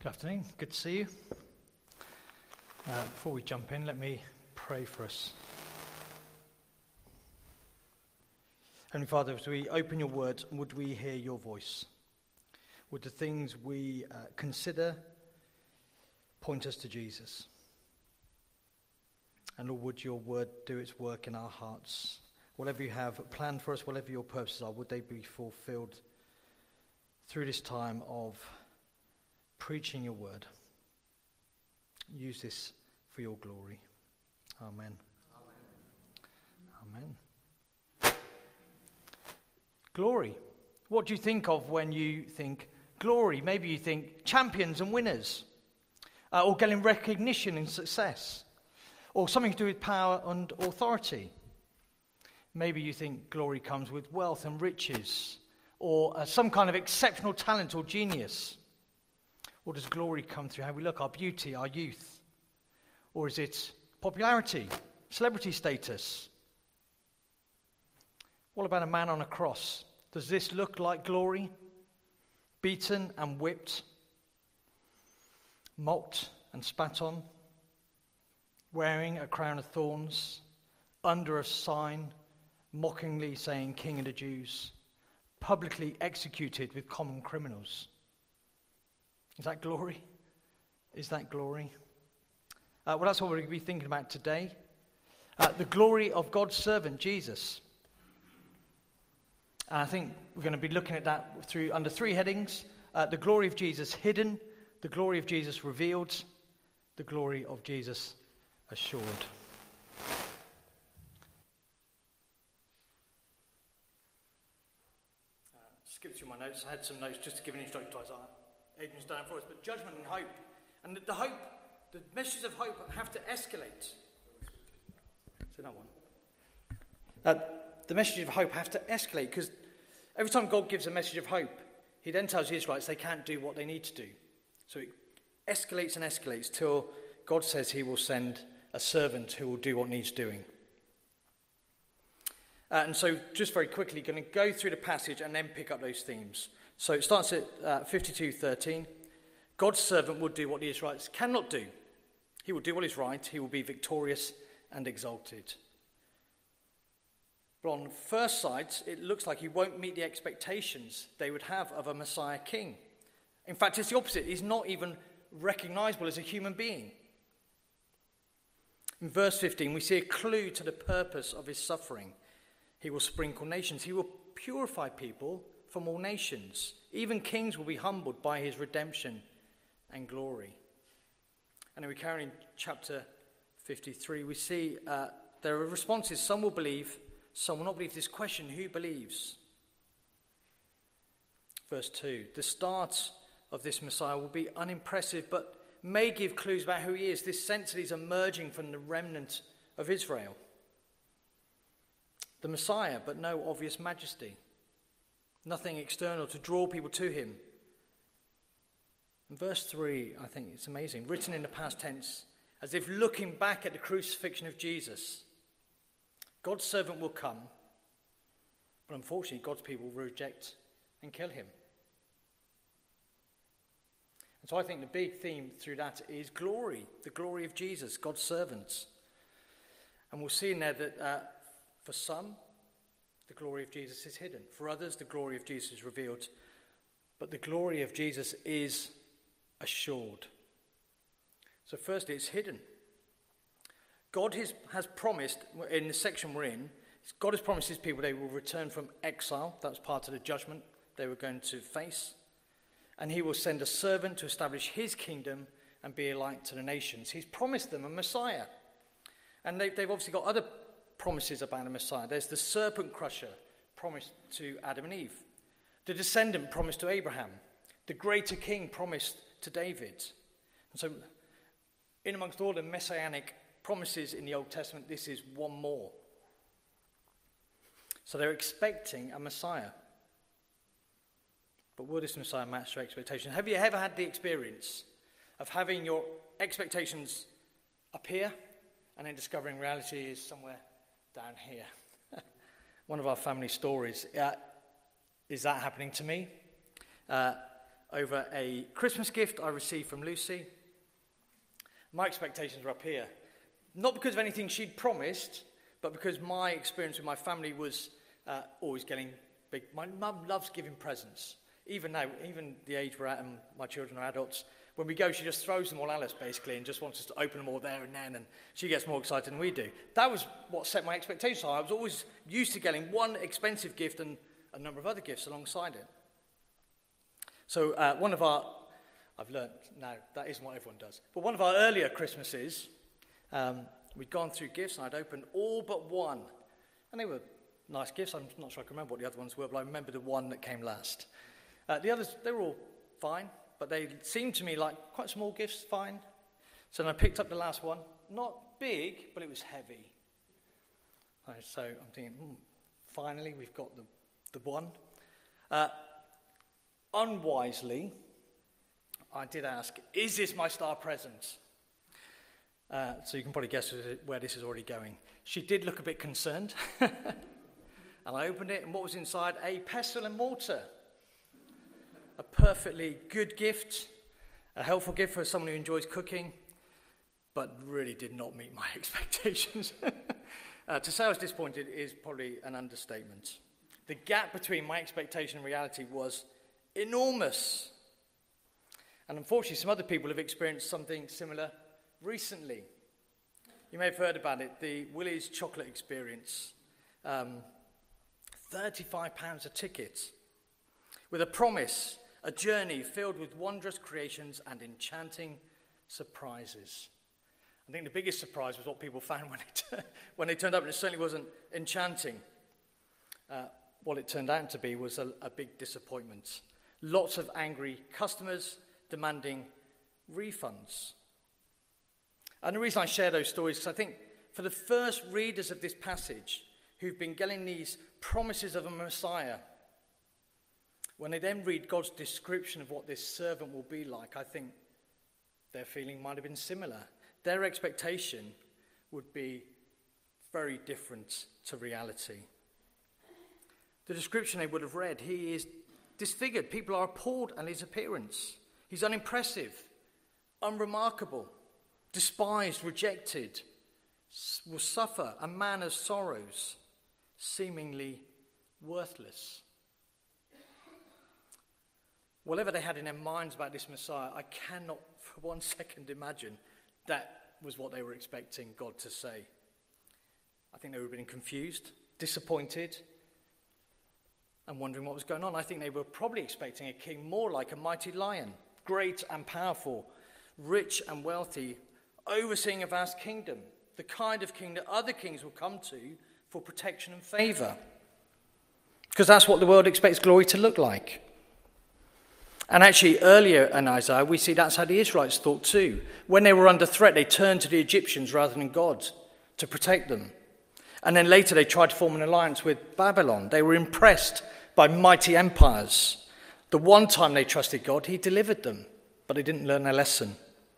Good afternoon. Good to see you. Before we jump in, let me pray for us. Heavenly Father, as we open your word, would we hear your voice? Would the things we consider point us to Jesus? And Lord, would your word do its work in our hearts? Whatever you have planned for us, whatever your purposes are, would they be fulfilled through this time of preaching your word? Use this for your glory. Amen. Amen. Amen. Glory. What do you think of when you think glory? Maybe you think champions and winners, or getting recognition and success, or something to do with power and authority. Maybe you think glory comes with wealth and riches, or some kind of exceptional talent or genius. Or does glory come through how we look, our beauty, our youth? Or is it popularity, celebrity status? What about a man on a cross? Does this look like glory? Beaten and whipped, mocked and spat on, wearing a crown of thorns, under a sign, mockingly saying, "King of the Jews," publicly executed with common criminals. Is that glory? Is that glory? Well, that's what we're going to be thinking about today. The glory of God's servant, Jesus. And I think we're going to be looking at that under three headings. The glory of Jesus hidden, the glory of Jesus revealed, the glory of Jesus assured. Skip through my notes. I had some notes just to give an introduction to Isaiah. Aidan's done it for us, but judgment and hope. And the messages of hope have to escalate. So that one. The messages of hope have to escalate, because every time God gives a message of hope, he then tells the Israelites they can't do what they need to do. So it escalates and escalates till God says he will send a servant who will do what needs doing. And so just very quickly, going to go through the passage and then pick up those themes. So it starts at 52:13. God's servant will do what the Israelites cannot do. He will do what is right. He will be victorious and exalted. But on first sight, it looks like he won't meet the expectations they would have of a Messiah king. In fact, it's the opposite. He's not even recognizable as a human being. In verse 15, we see a clue to the purpose of his suffering. He will sprinkle nations. He will purify people from all nations. Even kings will be humbled by his redemption and glory. And then we carry in chapter 53, we see there are responses. Some will believe, some will not believe. This question, who believes? Verse 2, the start of this Messiah will be unimpressive, but may give clues about who he is. This sense that he's emerging from the remnant of Israel. The Messiah, but no obvious majesty. Nothing external to draw people to him. In verse 3, I think it's amazing, written in the past tense, as if looking back at the crucifixion of Jesus. God's servant will come, but unfortunately God's people will reject and kill him. And so I think the big theme through that is glory, the glory of Jesus, God's servants. And we'll see in there that for some, the glory of Jesus is hidden. For others, the glory of Jesus is revealed. But the glory of Jesus is assured. So firstly, it's hidden. God has promised, in the section we're in, God has promised his people they will return from exile. That was part of the judgment they were going to face. And he will send a servant to establish his kingdom and be a light to the nations. He's promised them a Messiah. And they've obviously got other promises about a Messiah. There's the serpent crusher promised to Adam and Eve. The descendant promised to Abraham. The greater king promised to David. And so, in amongst all the messianic promises in the Old Testament, this is one more. So they're expecting a Messiah. But will this Messiah match their expectations? Have you ever had the experience of having your expectations appear and then discovering reality is somewhere down here? One of our family stories is that happening to me. over a Christmas gift I received from Lucy. My expectations were up here. Not because of anything she'd promised, but because my experience with my family was always getting big. My mum loves giving presents. Even now, even the age we're at and my children are adults, when we go, she just throws them all at us, basically, and just wants us to open them all there and then, and she gets more excited than we do. That was what set my expectations high. I was always used to getting one expensive gift and a number of other gifts alongside it. So I've learned now, that isn't what everyone does, but one of our earlier Christmases, we'd gone through gifts, and I'd opened all but one. And they were nice gifts. I'm not sure I can remember what the other ones were, but I remember the one that came last. The others, they were all fine, but they seemed to me like quite small gifts, fine. So then I picked up the last one. Not big, but it was heavy. So I'm thinking, finally we've got the one. Unwisely, I did ask, is this my star present? So you can probably guess where this is already going. She did look a bit concerned. And I opened it, and what was inside? A pestle and mortar. A perfectly good gift, a helpful gift for someone who enjoys cooking, but really did not meet my expectations. To say I was disappointed is probably an understatement. The gap between my expectation and reality was enormous. And unfortunately, some other people have experienced something similar recently. You may have heard about it, the Willie's chocolate experience. £35 a ticket, with a promise, a journey filled with wondrous creations and enchanting surprises. I think the biggest surprise was what people found when they turned up, and it certainly wasn't enchanting. What it turned out to be was a big disappointment. Lots of angry customers demanding refunds. And the reason I share those stories is I think for the first readers of this passage who've been getting these promises of a Messiah, when they then read God's description of what this servant will be like, I think their feeling might have been similar. Their expectation would be very different to reality. The description they would have read, he is disfigured. People are appalled at his appearance. He's unimpressive, unremarkable, despised, rejected, will suffer, a man of sorrows, seemingly worthless. Whatever they had in their minds about this Messiah, I cannot for 1 second imagine that was what they were expecting God to say. I think they would have been confused, disappointed, and wondering what was going on. I think they were probably expecting a king more like a mighty lion, great and powerful, rich and wealthy, overseeing a vast kingdom, the kind of king that other kings will come to for protection and favor. Because that's what the world expects glory to look like. And actually, earlier in Isaiah, we see that's how the Israelites thought too. When they were under threat, they turned to the Egyptians rather than God to protect them. And then later they tried to form an alliance with Babylon. They were impressed by mighty empires. The one time they trusted God, he delivered them, but they didn't learn their lesson.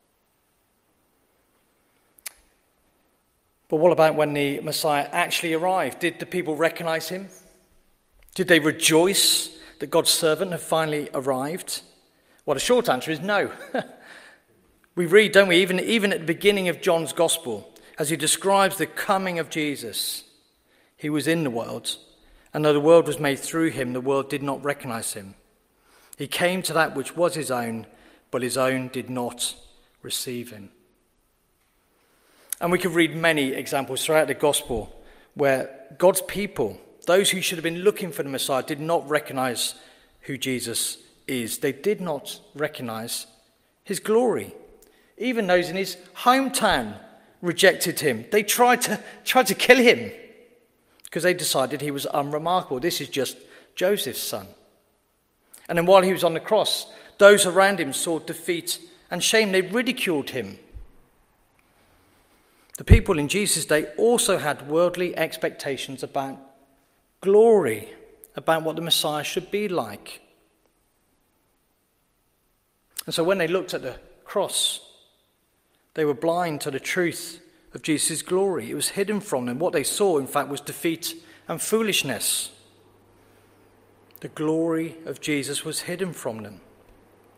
But what about when the Messiah actually arrived? Did the people recognize him? Did they rejoice that God's servant had finally arrived? Well, the short answer is no. We read, don't we, even at the beginning of John's Gospel, as he describes the coming of Jesus, he was in the world, and though the world was made through him, the world did not recognize him. He came to that which was his own, but his own did not receive him. And we could read many examples throughout the Gospel where God's people, those who should have been looking for the Messiah, did not recognize who Jesus is. They did not recognize his glory. Even those in his hometown rejected him. They tried to kill him because they decided he was unremarkable. This is just Joseph's son. And then while he was on the cross, those around him saw defeat and shame. They ridiculed him. The people in Jesus' day also had worldly expectations about glory, about what the Messiah should be like. And so when they looked at the cross, they were blind to the truth of Jesus' glory. It was hidden from them. What they saw, in fact, was defeat and foolishness. The glory of Jesus was hidden from them.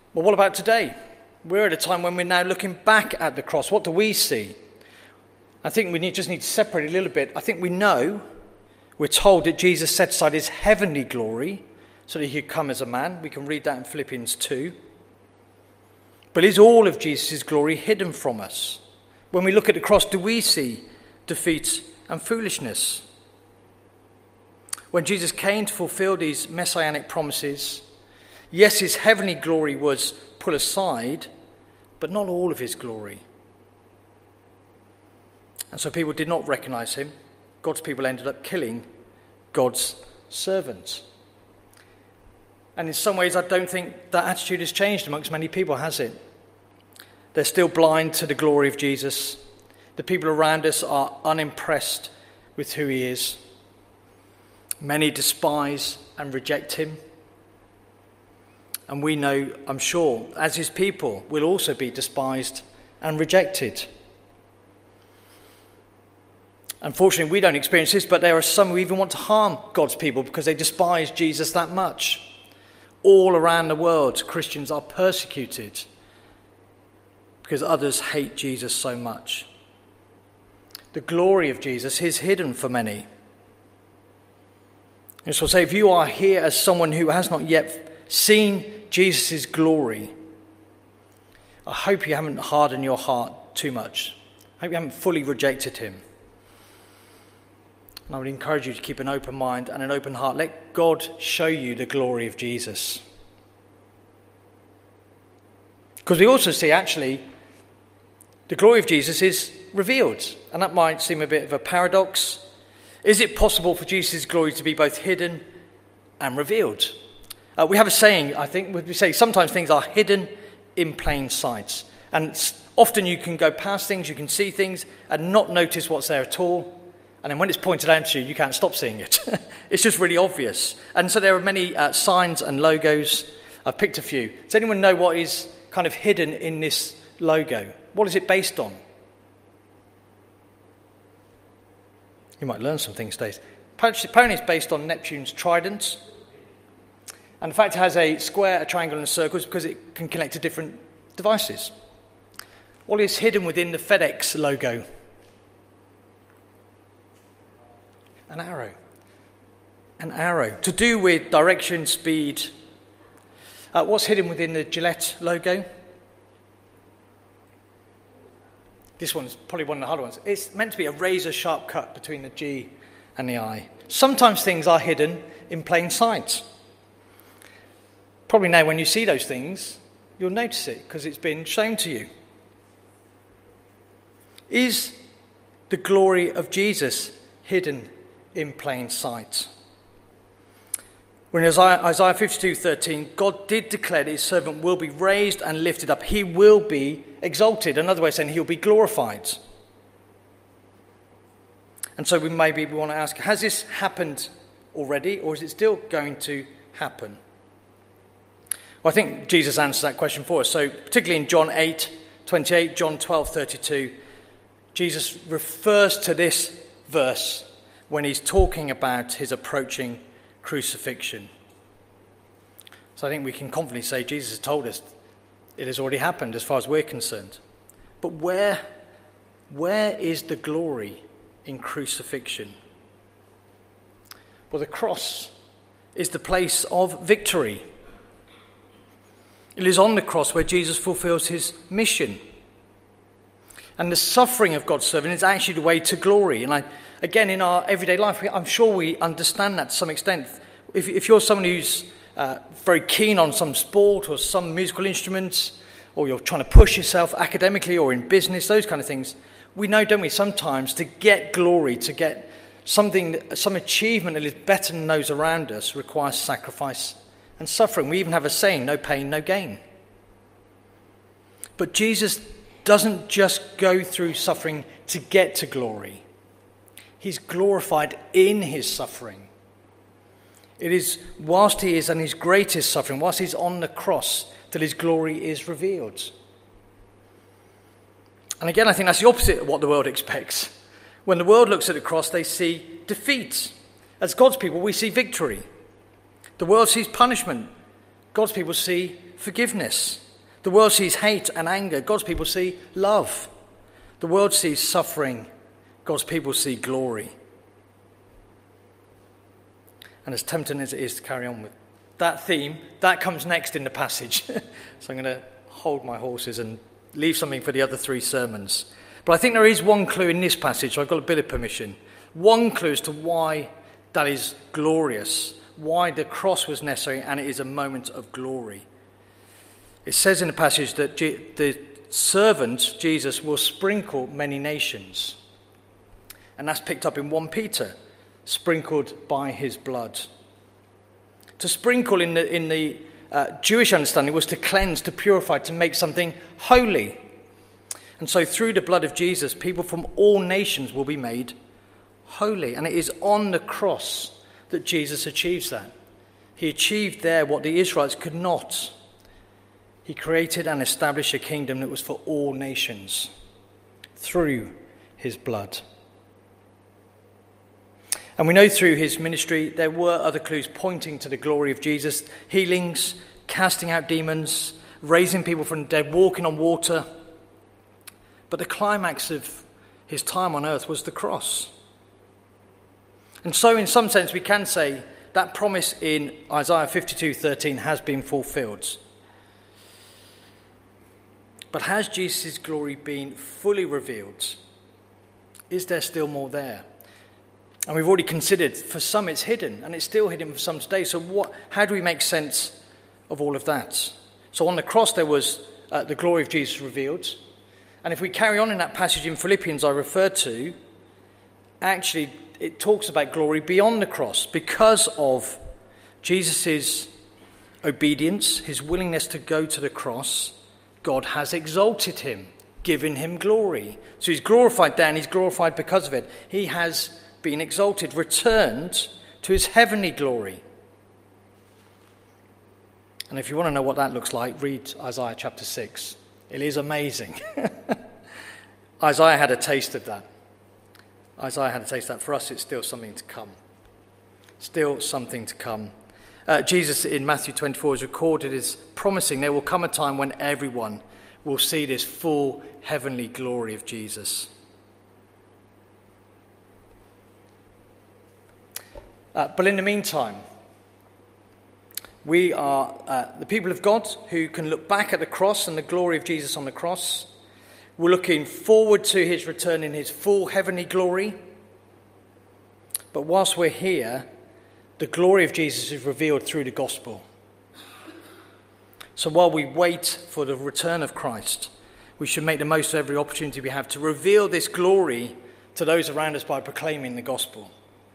Well, what about today? We're at a time when we're now looking back at the cross. What do we see? I think we just need to separate a little bit. I think we're told that Jesus set aside his heavenly glory so that he could come as a man. We can read that in Philippians 2. But is all of Jesus' glory hidden from us? When we look at the cross, do we see defeat and foolishness? When Jesus came to fulfill these messianic promises, yes, his heavenly glory was put aside, but not all of his glory. And so people did not recognize him. God's people ended up killing God's servants. And in some ways, I don't think that attitude has changed amongst many people, has it? They're still blind to the glory of Jesus. The people around us are unimpressed with who he is. Many despise and reject him. And we know, I'm sure, as his people, will also be despised and rejected. Unfortunately, we don't experience this, but there are some who even want to harm God's people because they despise Jesus that much. All around the world, Christians are persecuted because others hate Jesus so much. The glory of Jesus is hidden for many. And so I'll say, if you are here as someone who has not yet seen Jesus' glory, I hope you haven't hardened your heart too much. I hope you haven't fully rejected him. And I would encourage you to keep an open mind and an open heart. Let God show you the glory of Jesus. Because we also see, actually, the glory of Jesus is revealed. And that might seem a bit of a paradox. Is it possible for Jesus' glory to be both hidden and revealed? We have a saying, I think, we say sometimes things are hidden in plain sight. And often you can go past things, you can see things and not notice what's there at all. And then when it's pointed out to you, you can't stop seeing it. It's just really obvious. And so there are many signs and logos. I've picked a few. Does anyone know what is kind of hidden in this logo? What is it based on? You might learn some things today. Apparently it's based on Neptune's trident. And in fact it has a square, a triangle and a circle because it can connect to different devices. What is hidden within the FedEx logo? An arrow. An arrow. To do with direction, speed. What's hidden within the Gillette logo? This one's probably one of the harder ones. It's meant to be a razor-sharp cut between the G and the I. Sometimes things are hidden in plain sight. Probably now when you see those things, you'll notice it because it's been shown to you. Is the glory of Jesus hidden in plain sight? When Isaiah 52:13, God did declare that his servant will be raised and lifted up. He will be exalted. Another way of saying he'll be glorified. And so we want to ask, has this happened already or is it still going to happen? Well, I think Jesus answers that question for us. So particularly in John 8:28, John 12:32, Jesus refers to this verse when he's talking about his approaching crucifixion. So I think we can confidently say Jesus has told us it has already happened as far as we're concerned. But where is the glory in crucifixion? Well, the cross is the place of victory. It is on the cross where Jesus fulfills his mission. And the suffering of God's servant is actually the way to glory. And again, in our everyday life, I'm sure we understand that to some extent. If you're someone who's very keen on some sport or some musical instruments, or you're trying to push yourself academically or in business, those kind of things, we know, don't we, sometimes to get glory, to get something, some achievement that is better than those around us requires sacrifice and suffering. We even have a saying, no pain, no gain. But Jesus doesn't just go through suffering to get to glory. He's glorified in his suffering. It is whilst he is in his greatest suffering, whilst he's on the cross, that his glory is revealed. And again, I think that's the opposite of what the world expects. When the world looks at the cross, they see defeat. As God's people, we see victory. The world sees punishment. God's people see forgiveness. The world sees hate and anger. God's people see love. The world sees suffering. God's people see glory. And as tempting as it is to carry on with that theme, that comes next in the passage. So I'm going to hold my horses and leave something for the other 3 sermons. But I think there is one clue in this passage, so I've got a bit of permission. One clue as to why that is glorious, why the cross was necessary, and it is a moment of glory. It says in the passage that the servant, Jesus, will sprinkle many nations. And that's picked up in 1 Peter, sprinkled by his blood. To sprinkle in the Jewish understanding was to cleanse, to purify, to make something holy. And so through the blood of Jesus, people from all nations will be made holy. And it is on the cross that Jesus achieves that. He achieved there what the Israelites could not. He created and established a kingdom that was for all nations through his blood. And we know through his ministry there were other clues pointing to the glory of Jesus. Healings, casting out demons, raising people from the dead, walking on water. But the climax of his time on earth was the cross. And so in some sense we can say that promise in Isaiah 52:13 has been fulfilled. But has Jesus' glory been fully revealed? Is there still more there? And we've already considered, for some it's hidden, and it's still hidden for some today. So how do we make sense of all of that? So on the cross there was the glory of Jesus revealed. And if we carry on in that passage in Philippians I referred to, actually it talks about glory beyond the cross because of Jesus' obedience, his willingness to go to the cross. God has exalted him, given him glory. So he's glorified there, and he's glorified because of it. He has been exalted, returned to his heavenly glory. And if you want to know what that looks like, read Isaiah chapter 6. It is amazing. Isaiah had a taste of that. Isaiah had a taste of that. For us, it's still something to come. Still something to come. Jesus in Matthew 24 is recorded as promising there will come a time when everyone will see this full heavenly glory of Jesus. But in the meantime, we are the people of God who can look back at the cross and the glory of Jesus on the cross. We're looking forward to his return in his full heavenly glory. But whilst we're here, the glory of Jesus is revealed through the gospel. So while we wait for the return of Christ, we should make the most of every opportunity we have to reveal this glory to those around us by proclaiming the gospel.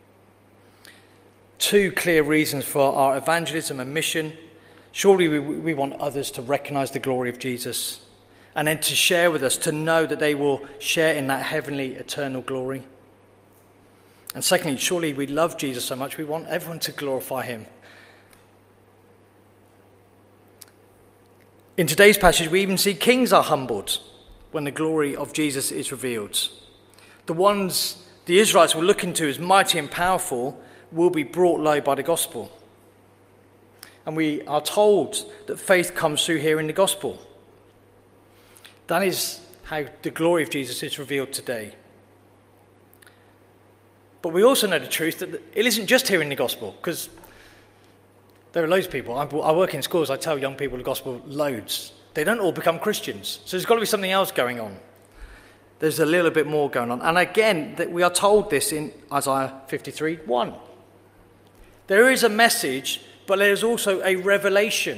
2 clear reasons for our evangelism and mission. Surely we want others to recognize the glory of Jesus and then to share with us, to know that they will share in that heavenly, eternal glory. And secondly, surely we love Jesus so much, we want everyone to glorify him. In today's passage, we even see kings are humbled when the glory of Jesus is revealed. The ones the Israelites were looking to as mighty and powerful will be brought low by the gospel. And we are told that faith comes through hearing the gospel. That is how the glory of Jesus is revealed today. But we also know the truth that it isn't just hearing the gospel, because there are loads of people. I work in schools, I tell young people the gospel loads. They don't all become Christians. So there's got to be something else going on. There's a little bit more going on. And again, we are told this in Isaiah 53:1. There is a message, but there is also a revelation.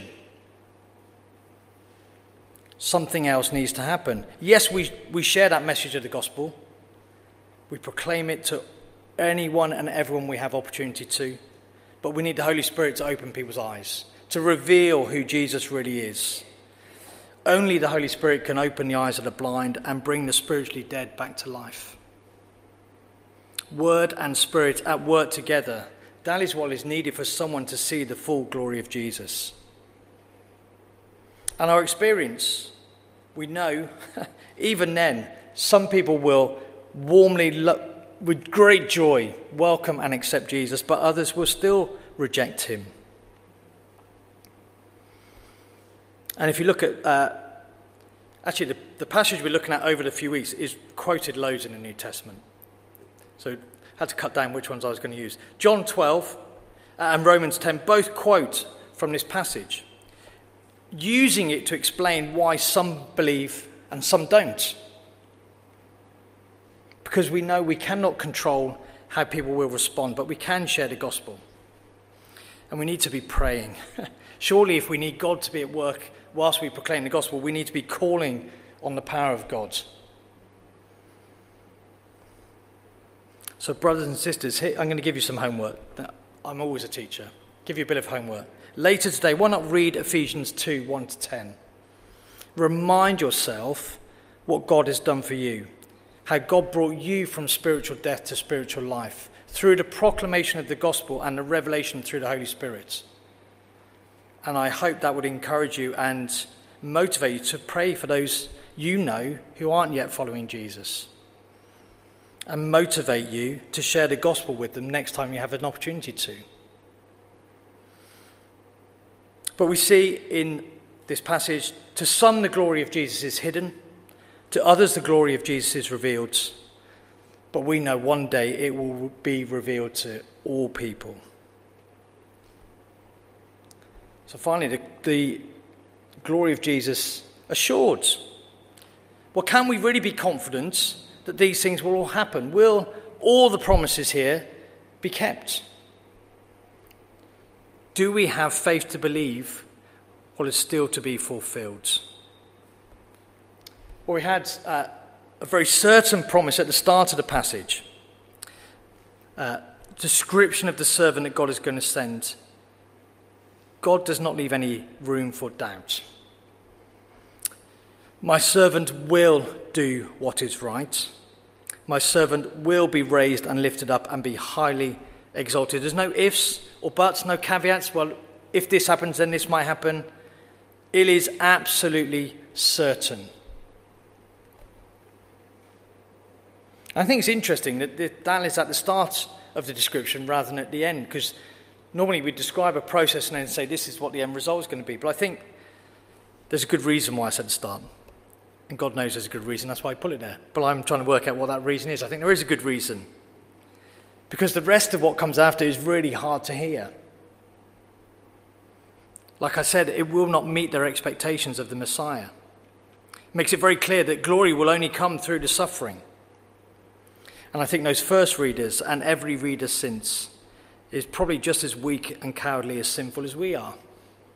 Something else needs to happen. Yes, we share that message of the gospel. We proclaim it to anyone and everyone we have opportunity to. But we need the Holy Spirit to open people's eyes, to reveal who Jesus really is. Only the Holy Spirit can open the eyes of the blind and bring the spiritually dead back to life. Word and spirit at work together. That is what is needed for someone to see the full glory of Jesus. And our experience, we know, even then, some people will warmly, with great joy, welcome and accept Jesus, but others will still reject him. And if you look at, actually the passage we're looking at over the few weeks is quoted loads in the New Testament. So I had to cut down which ones I was going to use. John 12 and Romans 10 both quote from this passage, using it to explain why some believe and some don't. Because we know we cannot control how people will respond, but we can share the gospel. And we need to be praying. Surely if we need God to be at work whilst we proclaim the gospel, we need to be calling on the power of God. So brothers and sisters, here, I'm going to give you some homework. I'm always a teacher. Give you a bit of homework. Later today, why not read Ephesians 2, 1 to 10? Remind yourself what God has done for you. How God brought you from spiritual death to spiritual life through the proclamation of the gospel and the revelation through the Holy Spirit. And I hope that would encourage you and motivate you to pray for those you know who aren't yet following Jesus. And motivate you to share the gospel with them next time you have an opportunity to. But we see in this passage, to some the glory of Jesus is hidden, to others the glory of Jesus is revealed, but we know one day it will be revealed to all people. So finally, the glory of Jesus assured. Well, can we really be confident that these things will all happen? Will all the promises here be kept? Do we have faith to believe what is still to be fulfilled? Well, we had a very certain promise at the start of the passage. Description of the servant that God is going to send. God does not leave any room for doubt. My servant will do what is right. My servant will be raised and lifted up and be highly exalted. There's no ifs or buts, no caveats. Well, if this happens, then this might happen. It is absolutely certain. I think it's interesting that that is at the start of the description rather than at the end, because normally we describe a process and then say this is what the end result is going to be. But I think there's a good reason why I said start. And God knows there's a good reason, that's why I put it there. But I'm trying to work out what that reason is. I think there is a good reason. Because the rest of what comes after is really hard to hear. Like I said, it will not meet their expectations of the Messiah. It makes it very clear that glory will only come through the suffering. And I think those first readers and every reader since is probably just as weak and cowardly as sinful as we are.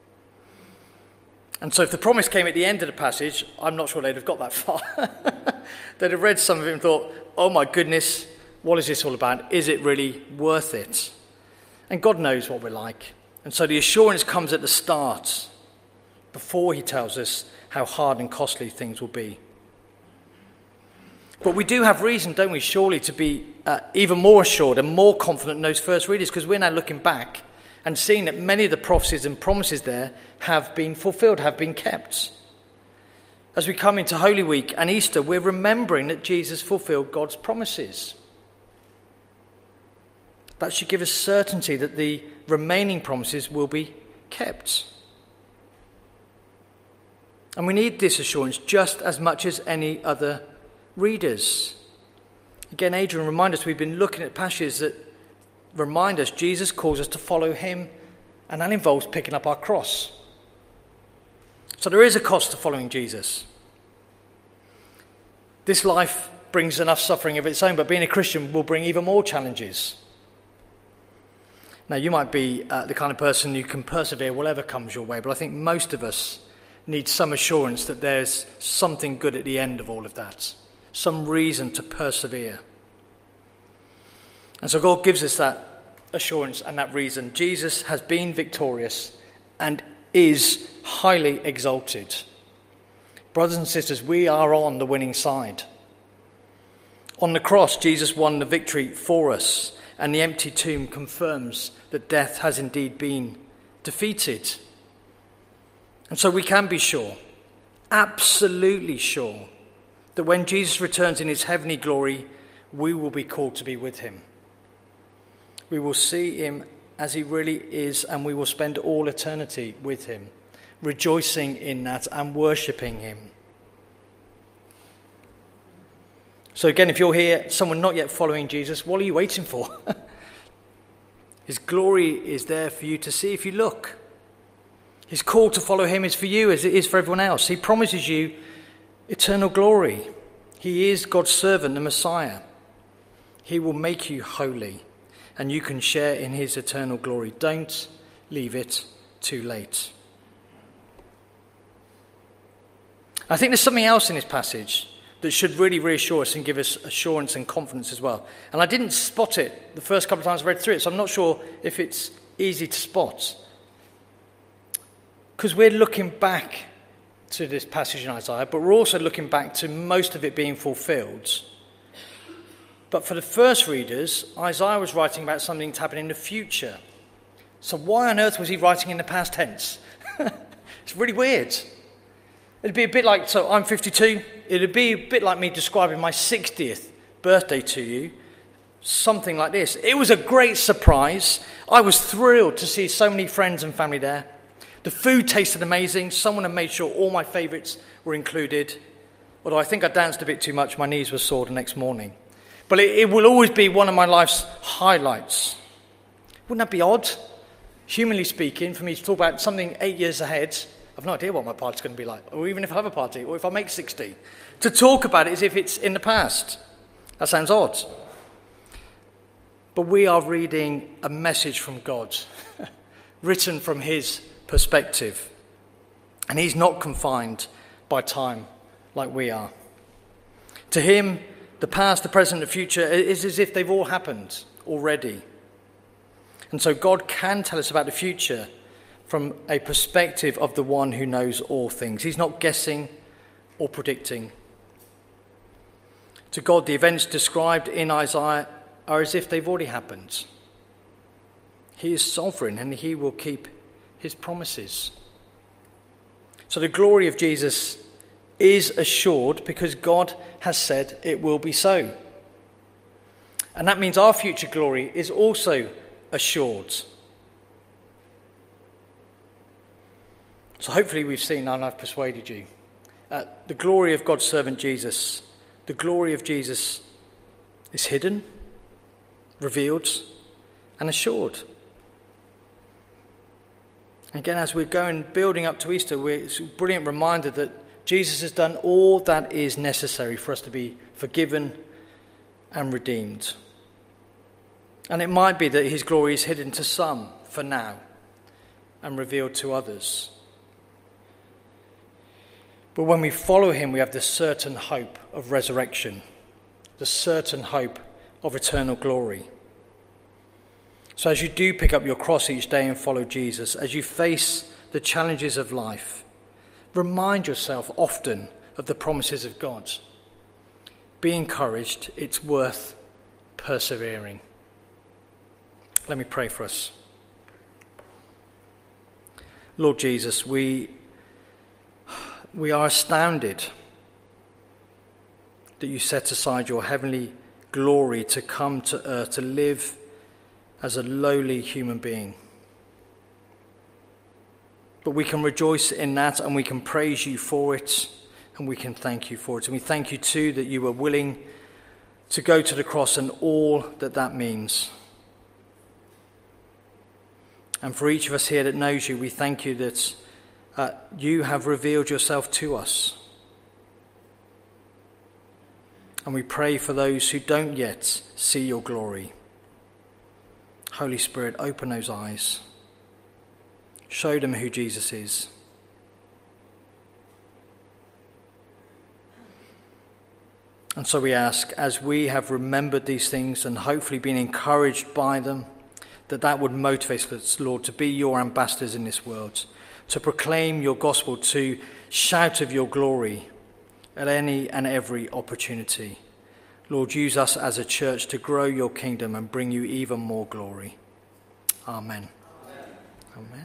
And so if the promise came at the end of the passage, I'm not sure they'd have got that far. They'd have read some of it and thought, oh my goodness, what is this all about? Is it really worth it? And God knows what we're like. And so the assurance comes at the start, before he tells us how hard and costly things will be. But we do have reason, don't we, surely, to be even more assured and more confident in those first readers, because we're now looking back and seeing that many of the prophecies and promises there have been fulfilled, have been kept. As we come into Holy Week and Easter, we're remembering that Jesus fulfilled God's promises. That should give us certainty that the remaining promises will be kept. And we need this assurance just as much as any other readers. Again, Adrian, remind us, we've been looking at passages that remind us Jesus calls us to follow him, and that involves picking up our cross. So there is a cost to following Jesus. This life brings enough suffering of its own, but being a Christian will bring even more challenges. Now, you might be the kind of person who can persevere whatever comes your way, but I think most of us need some assurance that there's something good at the end of all of that, some reason to persevere. And so God gives us that assurance and that reason. Jesus has been victorious and is highly exalted. Brothers and sisters, we are on the winning side. On the cross, Jesus won the victory for us, and the empty tomb confirms that death has indeed been defeated. And so we can be sure, absolutely sure, that when Jesus returns in his heavenly glory, we will be called to be with him. We will see him as he really is, and we will spend all eternity with him. rejoicing in that and worshipping him. So again, if you're here, someone not yet following Jesus, what are you waiting for? His glory is there for you to see if you look. His call to follow him is for you as it is for everyone else. He promises you eternal glory. He is God's servant, the Messiah. He will make you holy, and you can share in his eternal glory. Don't leave it too late. I think there's something else in this passage that should really reassure us and give us assurance and confidence as well. And I didn't spot it the first couple of times I read through it, so I'm not sure if it's easy to spot. Because we're looking back to this passage in Isaiah, but we're also looking back to most of it being fulfilled. But for the first readers, Isaiah was writing about something to happen in the future. So why on earth was he writing in the past tense? It's really weird. It'd be a bit like, so I'm 52, it'd be a bit like me describing my 60th birthday to you, something like this. It was a great surprise. I was thrilled to see so many friends and family there. The food tasted amazing. Someone had made sure all my favourites were included. Although I think I danced a bit too much, my knees were sore the next morning. But it will always be one of my life's highlights. Wouldn't that be odd, humanly speaking, for me to talk about something 8 years ahead? I've no idea what my party's going to be like, or even if I have a party, or if I make 60. To talk about it as if it's in the past. That sounds odd. But we are reading a message from God, written from his perspective. And he's not confined by time like we are. To him, the past, the present, the future is as if they've all happened already. And so God can tell us about the future from a perspective of the one who knows all things. He's not guessing or predicting. To God, the events described in Isaiah are as if they've already happened. He is sovereign and he will keep his promises. So the glory of Jesus is assured because God has said it will be so. And that means our future glory is also assured. So hopefully we've seen, and I've persuaded you, the glory of God's servant Jesus. The glory of Jesus is hidden, revealed, and assured. Again, as we're going, building up to Easter, it's a brilliant reminder that Jesus has done all that is necessary for us to be forgiven and redeemed. And it might be that his glory is hidden to some for now and revealed to others. But when we follow him, we have the certain hope of resurrection, the certain hope of eternal glory. So as you do pick up your cross each day and follow Jesus, as you face the challenges of life, remind yourself often of the promises of God. Be encouraged. It's worth persevering. Let me pray for us. Lord Jesus, we are astounded that you set aside your heavenly glory to come to earth, to live as a lowly human being. But we can rejoice in that and we can praise you for it and we can thank you for it. And we thank you too that you were willing to go to the cross and all that that means. And for each of us here that knows you, we thank you that you have revealed yourself to us. And we pray for those who don't yet see your glory. Holy Spirit, open those eyes. Show them who Jesus is. And so we ask, as we have remembered these things and hopefully been encouraged by them, that would motivate us, Lord, to be your ambassadors in this world, to proclaim your gospel, to shout of your glory at any and every opportunity. Lord, use us as a church to grow your kingdom and bring you even more glory. Amen. Amen. Amen.